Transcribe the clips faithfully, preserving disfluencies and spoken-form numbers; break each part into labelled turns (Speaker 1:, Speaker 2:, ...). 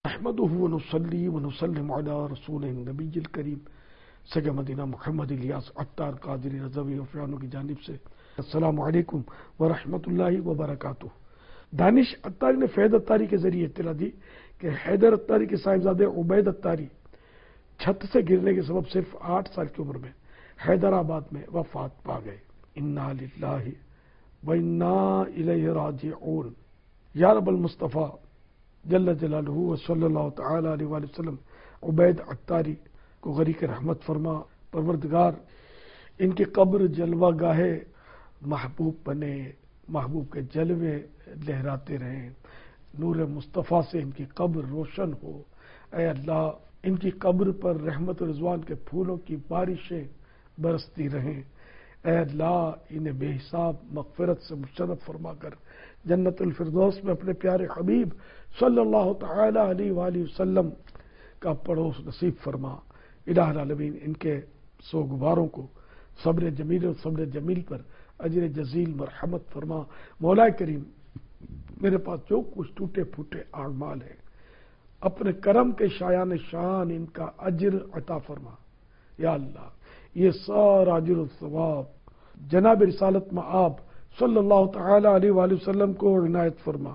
Speaker 1: نحمده ونصلي ونسلم على رسول النبی الکریم سگے مدینہ محمد الیاس عطار قادری رضوی وفیانو کی جانب سے السلام علیکم ورحمۃ اللہ وبرکاتہ۔ دانش عطاری نے فیض عطاری کے ذریعے اطلاع دی کہ حیدر عطاری کے صاحبزادے عبید عطاری چھت سے گرنے کے سبب صرف آٹھ سال کی عمر میں حیدرآباد میں وفات پا گئے۔ انا للہ و انا الیہ راجعون۔ یا رب المصطفیٰ جل جلالہ و صلی اللہ تعالی علیہ وآلہ وسلم عبید عطاری کو غریق رحمت فرما۔ پروردگار ان کی قبر جلوہ گاہے محبوب بنے، محبوب کے جلوے لہراتے رہیں، نور مصطفیٰ سے ان کی قبر روشن ہو۔ اے اللہ ان کی قبر پر رحمت و رضوان کے پھولوں کی بارشیں برستی رہیں۔ اے اللہ انہیں بے حساب مغفرت سے مشرف فرما کر جنت الفردوس میں اپنے پیارے حبیب صلی اللہ تعالی علیہ وآلہ وسلم کا پڑوس نصیب فرما۔ الہ العالمین ان کے سوگواروں کو صبر جمیل اور صبر جمیل پر اجر جزیل مرحمت فرما۔ مولا کریم میرے پاس جو کچھ ٹوٹے پھوٹے اعمال ہیں اپنے کرم کے شایان شان ان کا اجر عطا فرما۔ یا اللہ یہ سارا اجر و ثواب جناب رسالت مآب صلی اللہ تعالی علیہ وآلہ وسلم کو عنایت فرما۔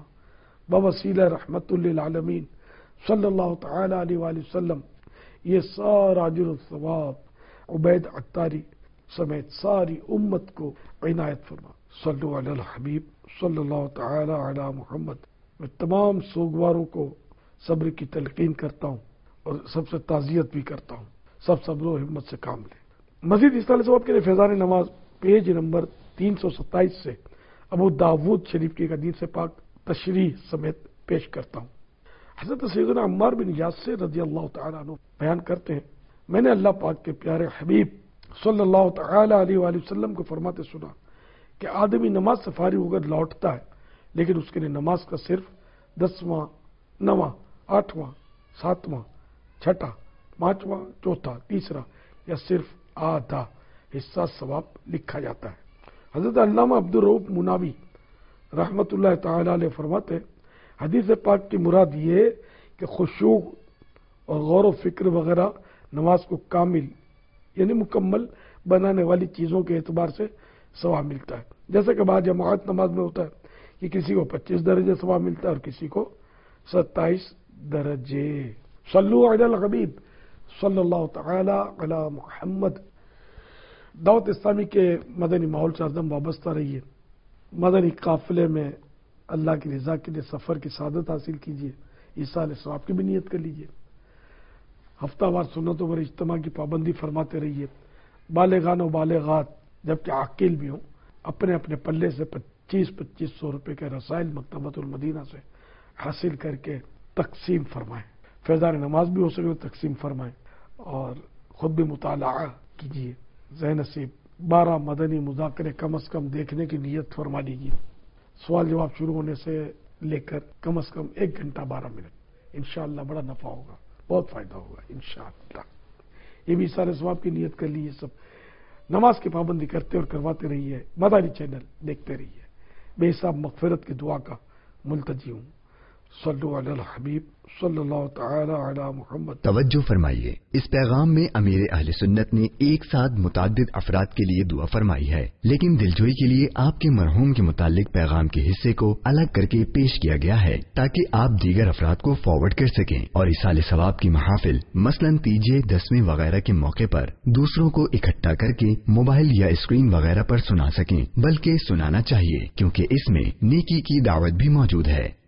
Speaker 1: بوسیلہ رحمت للعالمین صلی اللہ تعالی علیہ وآلہ وسلم یہ سارا اجر و ثواب عبید عطاری سمیت ساری امت کو عنایت فرما۔ صلو علی الحبیب صلی اللہ تعالی علی محمد۔ میں تمام سوگواروں کو صبر کی تلقین کرتا ہوں اور سب سے تعزیت بھی کرتا ہوں، سب صبر و ہمت سے کام لیں۔ مزید اس طرح ثواب کے لیے فیضان نماز پیج نمبر تین سو ستائیس سے ابو داود شریف کی حدیث پاک تشریح سمیت پیش کرتا ہوں۔ حضرت سیدنا عمار بن یاسر رضی اللہ تعالیٰ عنہ بیان کرتے ہیں، میں نے اللہ پاک کے پیارے حبیب صلی اللہ تعالی علیہ وآلہ وسلم کو فرماتے سنا کہ آدمی نماز سے فارغ ہو کر لوٹتا ہے لیکن اس کے لیے نماز کا صرف دسواں، نواں، آٹھواں، ساتواں، چھٹا، پانچواں، چوتھا، تیسرا یا صرف آدھا حصہ ثواب لکھا جاتا ہے۔ حضرت علامہ عبدالرؤف مناوی رحمت اللہ تعالی علیہ فرماتے ہیں حدیث پاک کی مراد یہ کہ خشوع اور غور و فکر وغیرہ نماز کو کامل یعنی مکمل بنانے والی چیزوں کے اعتبار سے ثواب ملتا ہے، جیسا کہ بعض جماعت نماز میں ہوتا ہے کہ کسی کو پچیس درجے ثواب ملتا ہے اور کسی کو ستائیس درجے۔ صلو علی الحبیب صلی اللہ تعالی علی محمد۔ دعوت اسلامی کے مدنی ماحول سے ہردم وابستہ رہیے، مدنی قافلے میں اللہ کی رضا کے لیے سفر کی سعادت حاصل کیجیے، ایصال ثواب کی بھی نیت کر لیجیے، ہفتہ وار سنتوں پر اجتماع کی پابندی فرماتے رہیے، بالغان و بالغات جبکہ عاقل بھی ہوں اپنے اپنے پلے سے پچیس پچیس سو روپے کے رسائل مکتبۃ المدینہ سے حاصل کر کے تقسیم فرمائیں، فیضان نماز بھی ہو سکے تو تقسیم فرمائیں اور خود بھی مطالعہ کیجیے۔ ذہن نصیب بارہ مدنی مذاکرے کم از کم دیکھنے کی نیت فرما لیجیے، سوال جواب شروع ہونے سے لے کر کم از کم ایک گھنٹہ بارہ منٹ، انشاءاللہ بڑا نفع ہوگا، بہت فائدہ ہوگا انشاءاللہ۔ یہ بھی سارے ثواب کی نیت کر لیجیے، سب نماز کی پابندی کرتے اور کرواتے رہیے، مداری چینل دیکھتے رہیے، بے حساب مغفرت کی دعا کا ملتجی ہوں۔ صلو علی الحبیب صلی اللہ تعالی علی محمد۔
Speaker 2: توجہ فرمائیے، اس پیغام میں امیر اہل سنت نے ایک ساتھ متعدد افراد کے لیے دعا فرمائی ہے، لیکن دلجوئی کے لیے آپ کے مرحوم کے متعلق پیغام کے حصے کو الگ کر کے پیش کیا گیا ہے تاکہ آپ دیگر افراد کو فارورڈ کر سکیں اور ایصال ثواب کی محافل مثلاً تیجے، دسویں وغیرہ کے موقع پر دوسروں کو اکٹھا کر کے موبائل یا اسکرین وغیرہ پر سنا سکیں، بلکہ سنانا چاہیے کیونکہ اس میں نیکی کی دعوت بھی موجود ہے۔